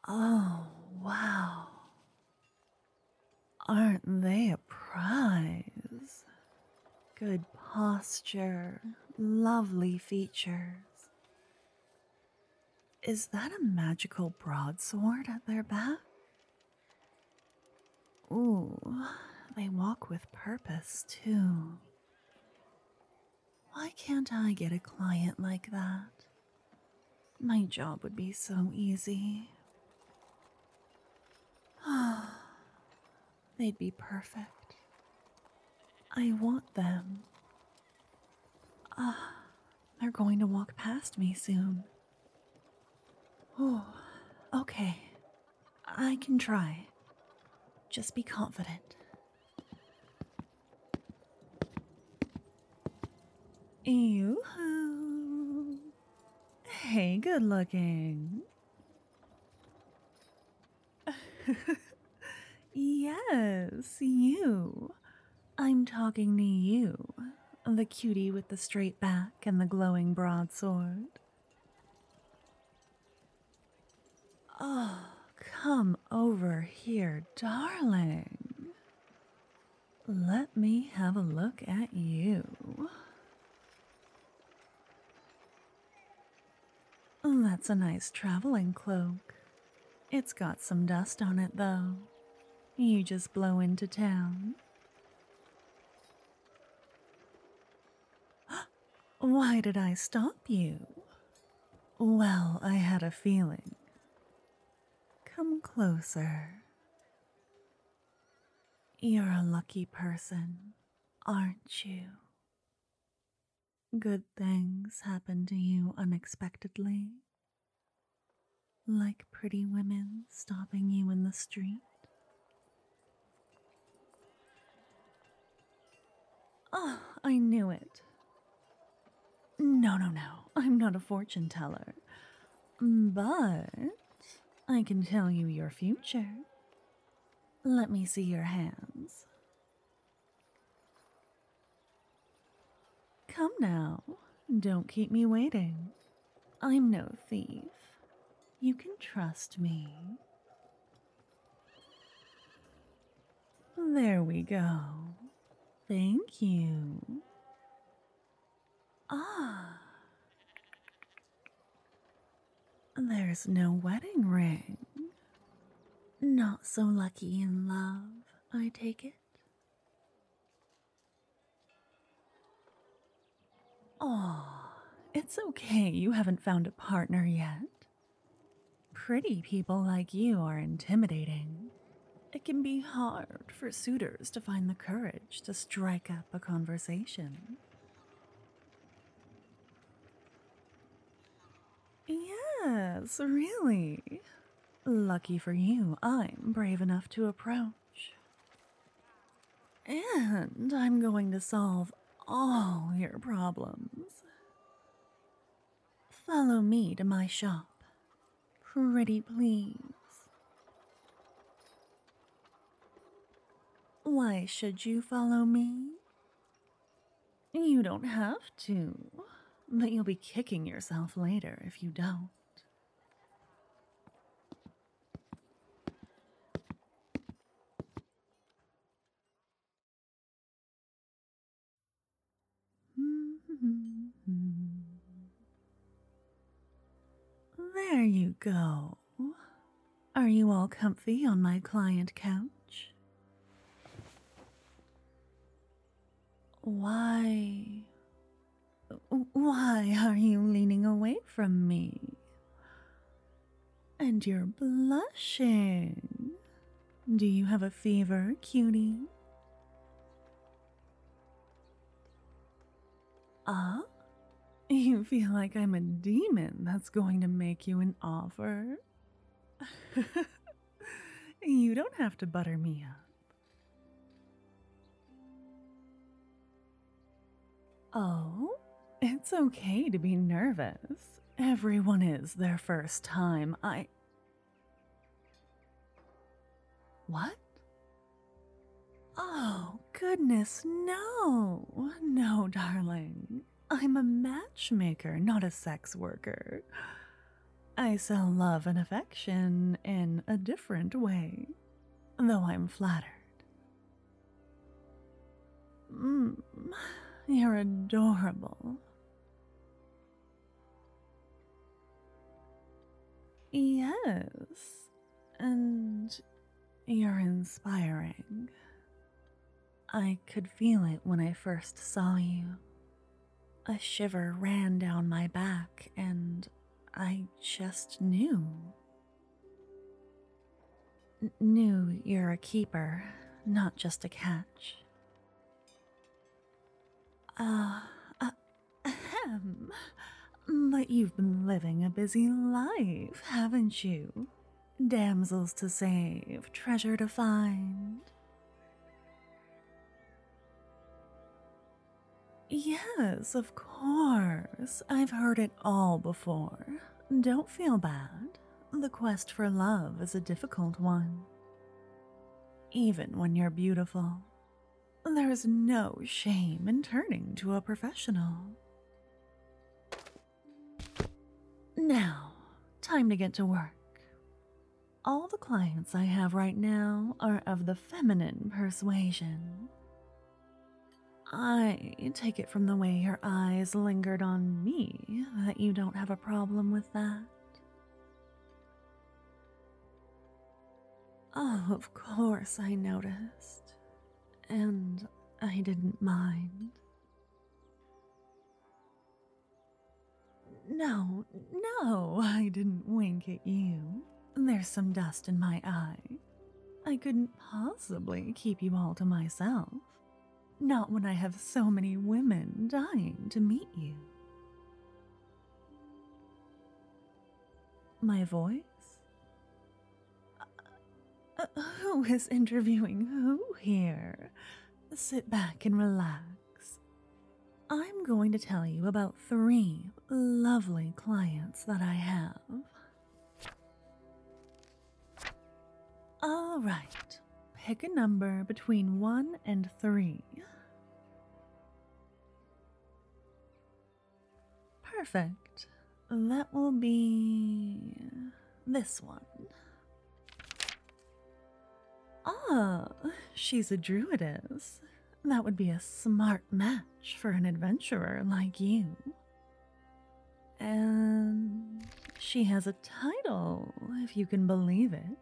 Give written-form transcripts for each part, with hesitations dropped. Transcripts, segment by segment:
Oh, wow. Aren't they a prize? Good posture, lovely features. Is that a magical broadsword at their back? Ooh, they walk with purpose too. Why can't I get a client like that? My job would be so easy. They'd be perfect. I want them. They're going to walk past me soon. Oh, okay. I can try. Just be confident. Yoo-hoo. Hey, good looking. Yes, you. I'm talking to you, the cutie with the straight back and the glowing broadsword. Oh, come over here, darling. Let me have a look at you. That's a nice traveling cloak. It's got some dust on it, though. You just blow into town. Why did I stop you? Well, I had a feeling. Come closer. You're a lucky person, aren't you? Good things happen to you unexpectedly. Like pretty women stopping you in the street. Oh, I knew it. No, no, no. I'm not a fortune teller. But I can tell you your future. Let me see your hands. Come now. Don't keep me waiting. I'm no thief. You can trust me. There we go. Thank you. Ah. There's no wedding ring. Not so lucky in love, I take it. Oh, it's okay you haven't found a partner yet. Pretty people like you are intimidating. It can be hard for suitors to find the courage to strike up a conversation. Yes, really. Lucky for you, I'm brave enough to approach. And I'm going to solve all your problems. Follow me to my shop. Pretty please. Why should you follow me? You don't have to, but you'll be kicking yourself later if you don't. There you go. Are you all comfy on my client couch? Why? Why are you leaning away from me? And you're blushing. Do you have a fever, cutie? Ah? You feel like I'm a demon that's going to make you an offer? You don't have to butter me up. Oh, it's okay to be nervous. Everyone is their first time. What? Oh, goodness, no. No, darling. I'm a matchmaker, not a sex worker. I sell love and affection in a different way, though I'm flattered. Mm, you're adorable. Yes, and you're inspiring. I could feel it when I first saw you. A shiver ran down my back, and I just knew. Knew you're a keeper, not just a catch. Uh, uh, ahem. But you've been living a busy life, haven't you? Damsels to save, treasure to find. Yes, of course. I've heard it all before. Don't feel bad. The quest for love is a difficult one. Even when you're beautiful, there's no shame in turning to a professional. Now, time to get to work. All the clients I have right now are of the feminine persuasion. I take it from the way your eyes lingered on me that you don't have a problem with that. Oh, of course I noticed. And I didn't mind. No, no, I didn't wink at you. There's some dust in my eye. I couldn't possibly keep you all to myself. Not when I have so many women dying to meet you. My voice? Who is interviewing who here? Sit back and relax. I'm going to tell you about 3 lovely clients that I have. All right, pick a number between 1 and 3. Perfect. That will be this one. Ah, she's a druidess. That would be a smart match for an adventurer like you. And she has a title, if you can believe it.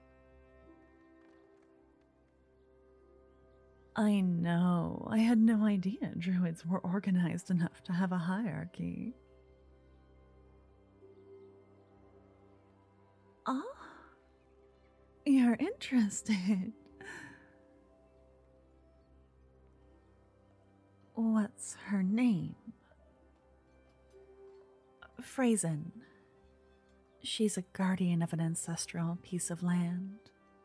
I know, I had no idea druids were organized enough to have a hierarchy. Ah, you're interested. What's her name? Phrasen. She's a guardian of an ancestral piece of land.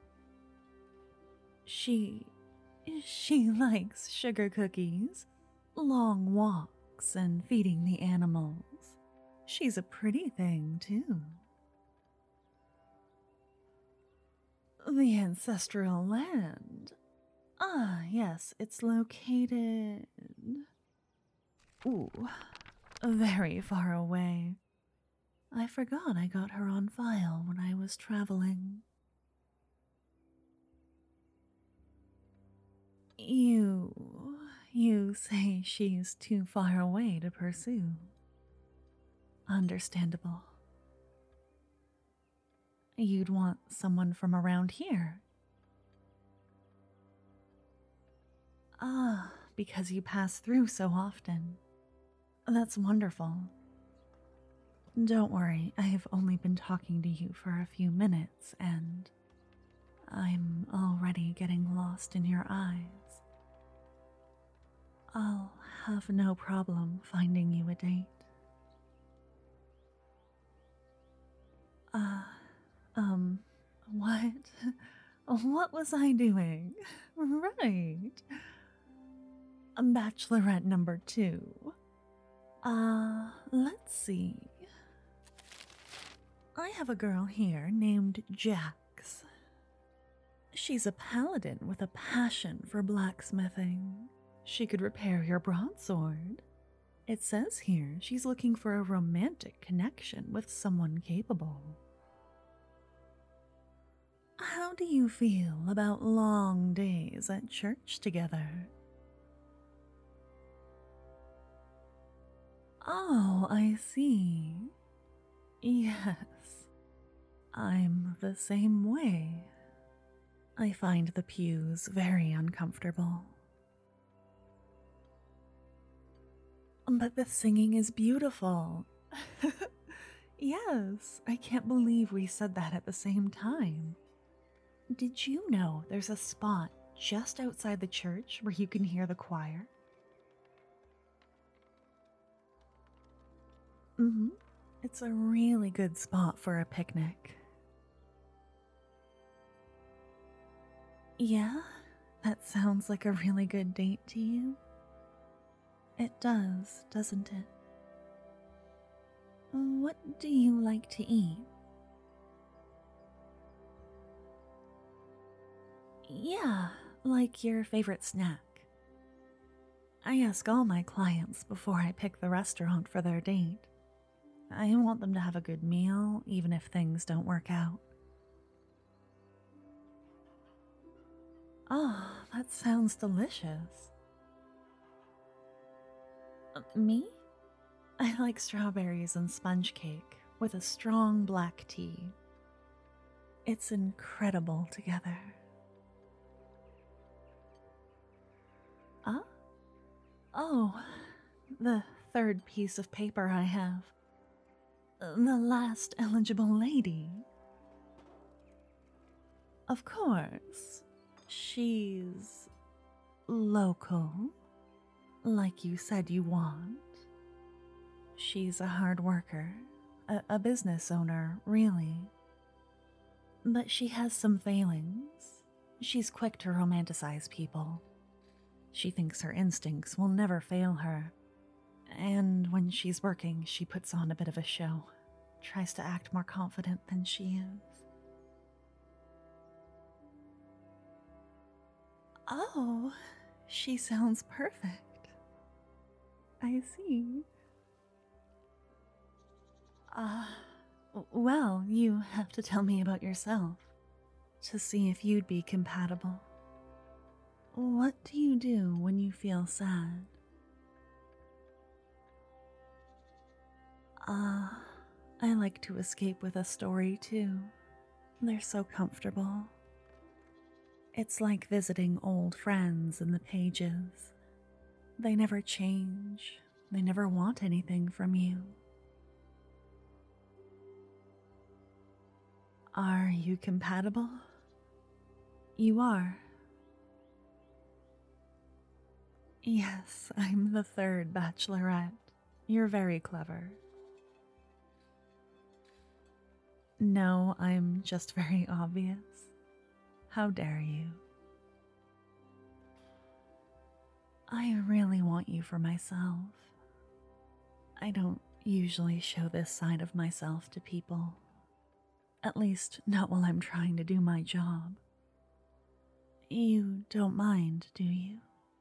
She likes sugar cookies, long walks, and feeding the animals. She's a pretty thing, too. The ancestral land. Ah, yes, it's located. Ooh, very far away. I forgot I got her on file when I was traveling. You say she's too far away to pursue. Understandable. You'd want someone from around here. Ah, because you pass through so often. That's wonderful. Don't worry, I've only been talking to you for a few minutes, and I'm already getting lost in your eyes. I'll have no problem finding you a date. What? What was I doing? Right. Bachelorette number 2. Let's see. I have a girl here named Jax. She's a paladin with a passion for blacksmithing. She could repair your broadsword. It says here she's looking for a romantic connection with someone capable. How do you feel about long days at church together? Oh, I see. Yes, I'm the same way. I find the pews very uncomfortable. But the singing is beautiful. Yes, I can't believe we said that at the same time. Did you know there's a spot just outside the church where you can hear the choir? Mm-hmm. It's a really good spot for a picnic. Yeah, that sounds like a really good date to you. It does, doesn't it? What do you like to eat? Yeah, like your favorite snack. I ask all my clients before I pick the restaurant for their date. I want them to have a good meal, even if things don't work out. Oh, that sounds delicious. Me? I like strawberries and sponge cake with a strong black tea. It's incredible together. Ah? Oh, the third piece of paper I have. The last eligible lady. Of course. She's local, like you said you want. She's a hard worker, a business owner, really. But she has some failings. She's quick to romanticize people. She thinks her instincts will never fail her. And when she's working, she puts on a bit of a show, tries to act more confident than she is. Oh, she sounds perfect. I see. Ah, well, you have to tell me about yourself to see if you'd be compatible. What do you do when you feel sad? Ah, I like to escape with a story too. They're so comfortable. It's like visiting old friends in the pages. They never change, they never want anything from you. Are you compatible? You are. Yes, I'm the third bachelorette. You're very clever. No, I'm just very obvious. How dare you? I really want you for myself. I don't usually show this side of myself to people. At least, not while I'm trying to do my job. You don't mind, do you?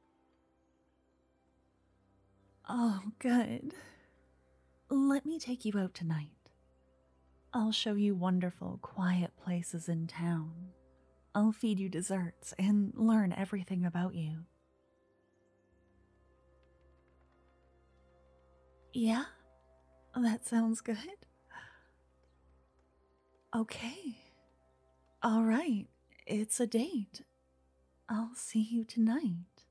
Oh, good. Let me take you out tonight. I'll show you wonderful, quiet places in town. I'll feed you desserts and learn everything about you. Yeah? That sounds good. Okay. All right. It's a date. I'll see you tonight.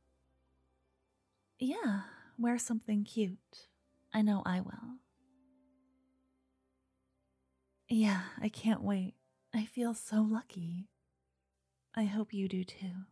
Yeah, wear something cute. I know I will. Yeah, I can't wait. I feel so lucky. I hope you do too.